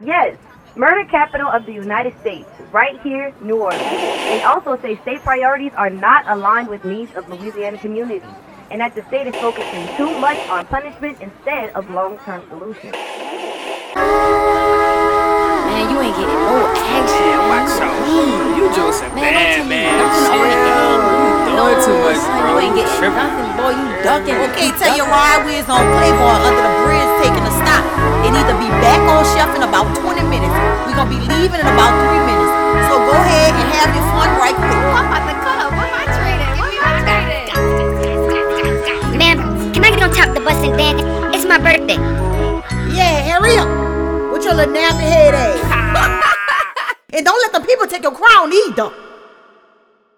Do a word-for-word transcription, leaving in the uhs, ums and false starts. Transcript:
Yes, murder capital of the United States, right here, New Orleans. They also say state priorities are not aligned with needs of Louisiana communities, and that the state is focusing too much on punishment instead of long-term solutions. Man, you ain't getting no action. Man, watch out. You just a bad man. Doing too much, bro. You ain't getting nothing, boy. You ducking. Okay, tell your ride we is on Claiborne under the bridge taking a stop. It need to be back on shelf in about twenty minutes. We gonna be leaving in about three minutes. So go ahead and have your fun right quick. I'm about to cut. What am I trading? What am I trading? Ma'am, can I get on top of the bus and dance? It's my birthday. Yeah, hurry up. With your little nappy head ass. And don't let the people take your crown either.